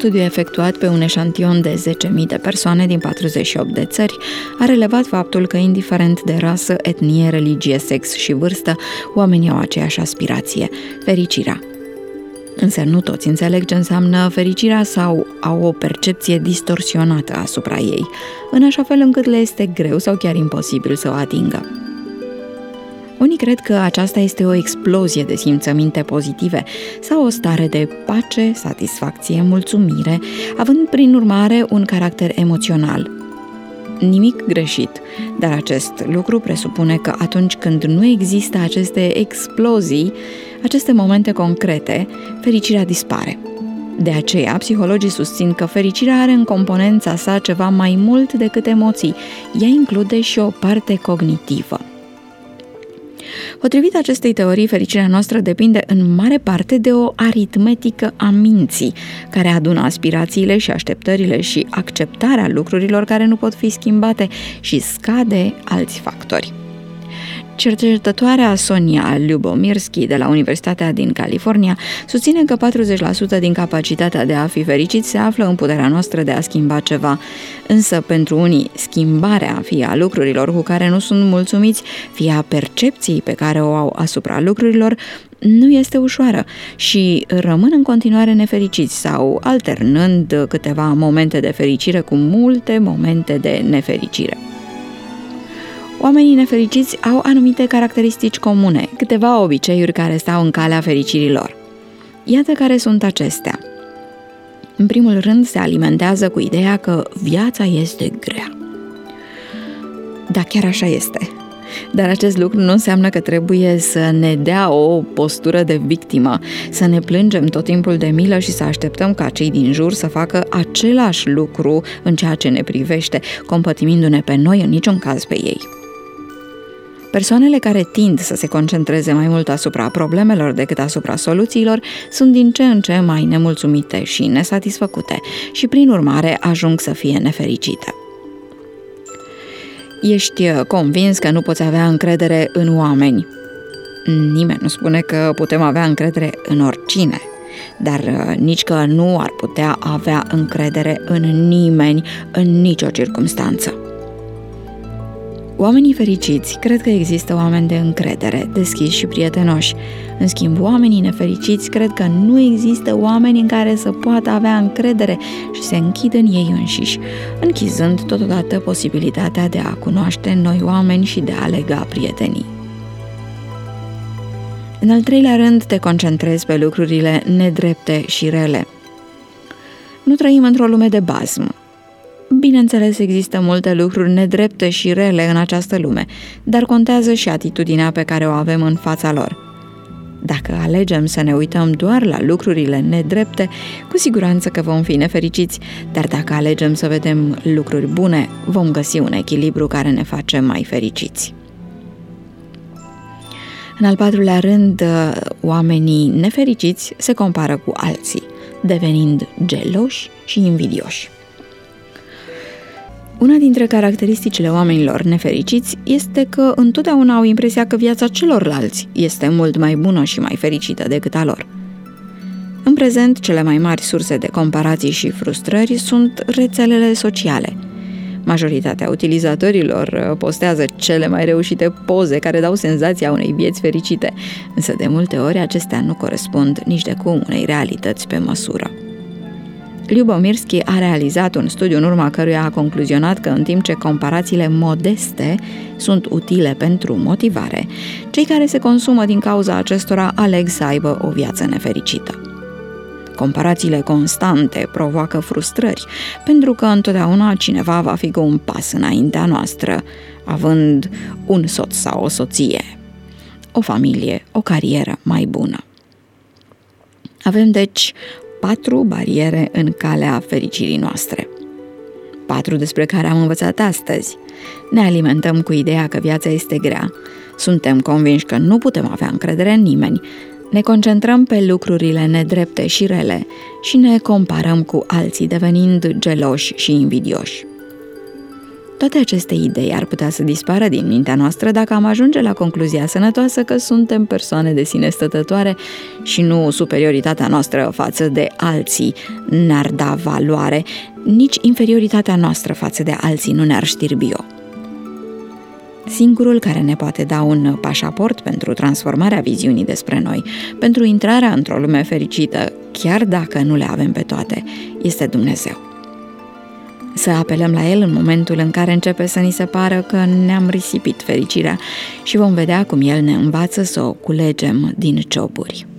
studiu efectuat pe un eșantion de 10.000 de persoane din 48 de țări a relevat faptul că, indiferent de rasă, etnie, religie, sex și vârstă, oamenii au aceeași aspirație: fericirea. Însă nu toți înțeleg ce înseamnă fericirea sau au o percepție distorsionată asupra ei, în așa fel încât le este greu sau chiar imposibil să o atingă. Unii cred că aceasta este o explozie de simțăminte pozitive sau o stare de pace, satisfacție, mulțumire, având prin urmare un caracter emoțional. Nimic greșit, dar acest lucru presupune că atunci când nu există aceste explozii, aceste momente concrete, fericirea dispare. De aceea, psihologii susțin că fericirea are în componența sa ceva mai mult decât emoții. Ea include și o parte cognitivă. Potrivit acestei teorii, fericirea noastră depinde în mare parte de o aritmetică a minții, care adună aspirațiile și așteptările și acceptarea lucrurilor care nu pot fi schimbate și scade alți factori. Cercetătoarea Sonia Lyubomirsky de la Universitatea din California susține că 40% din capacitatea de a fi fericit se află în puterea noastră de a schimba ceva. Însă pentru unii, schimbarea fie a lucrurilor cu care nu sunt mulțumiți, fie a percepției pe care o au asupra lucrurilor, nu este ușoară și rămân în continuare nefericiți sau alternând câteva momente de fericire cu multe momente de nefericire. Oamenii nefericiți au anumite caracteristici comune, câteva obiceiuri care stau în calea fericirii lor. Iată care sunt acestea. În primul rând, se alimentează cu ideea că viața este grea. Da, chiar așa este. Dar acest lucru nu înseamnă că trebuie să ne dea o postură de victimă, să ne plângem tot timpul de milă și să așteptăm ca cei din jur să facă același lucru în ceea ce ne privește, compătimindu-ne pe noi, în niciun caz pe ei. Persoanele care tind să se concentreze mai mult asupra problemelor decât asupra soluțiilor sunt din ce în ce mai nemulțumite și nesatisfăcute și, prin urmare, ajung să fie nefericite. Ești convins că nu poți avea încredere în oameni. Nimeni nu spune că putem avea încredere în oricine, dar nici că nu ar putea avea încredere în nimeni, în nicio circumstanță. Oamenii fericiți cred că există oameni de încredere, deschiși și prietenoși. În schimb, oamenii nefericiți cred că nu există oameni în care să poată avea încredere și se închid în ei înșiși, închizând totodată posibilitatea de a cunoaște noi oameni și de a lega prietenii. În al treilea rând, te concentrezi pe lucrurile nedrepte și rele. Nu trăim într-o lume de basm. Bineînțeles, există multe lucruri nedrepte și rele în această lume, dar contează și atitudinea pe care o avem în fața lor. Dacă alegem să ne uităm doar la lucrurile nedrepte, cu siguranță că vom fi nefericiți, dar dacă alegem să vedem lucruri bune, vom găsi un echilibru care ne face mai fericiți. În al patrulea rând, oamenii nefericiți se compară cu alții, devenind geloși și invidioși. Una dintre caracteristicile oamenilor nefericiți este că întotdeauna au impresia că viața celorlalți este mult mai bună și mai fericită decât a lor. În prezent, cele mai mari surse de comparații și frustrări sunt rețelele sociale. Majoritatea utilizatorilor postează cele mai reușite poze care dau senzația unei vieți fericite, însă de multe ori acestea nu corespund nici de cum unei realități pe măsură. Lyubomirsky a realizat un studiu în urma căruia a concluzionat că în timp ce comparațiile modeste sunt utile pentru motivare, cei care se consumă din cauza acestora aleg să aibă o viață nefericită. Comparațiile constante provoacă frustrări, pentru că întotdeauna cineva va fi cu un pas înaintea noastră, având un soț sau o soție, o familie, o carieră mai bună. Avem, deci, 4 bariere în calea fericirii noastre. 4 despre care am învățat astăzi. Ne alimentăm cu ideea că viața este grea, suntem convinși că nu putem avea încredere în nimeni, ne concentrăm pe lucrurile nedrepte și rele și ne comparăm cu alții, devenind geloși și invidioși. Toate aceste idei ar putea să dispară din mintea noastră dacă am ajunge la concluzia sănătoasă că suntem persoane de sine stătătoare și nu superioritatea noastră față de alții ne-ar da valoare, nici inferioritatea noastră față de alții nu ne-ar știrbi-o. Singurul care ne poate da un pașaport pentru transformarea viziunii despre noi, pentru intrarea într-o lume fericită, chiar dacă nu le avem pe toate, este Dumnezeu. Să apelăm la El în momentul în care începe să ni se pară că ne-am risipit fericirea și vom vedea cum El ne învață să o culegem din cioburi.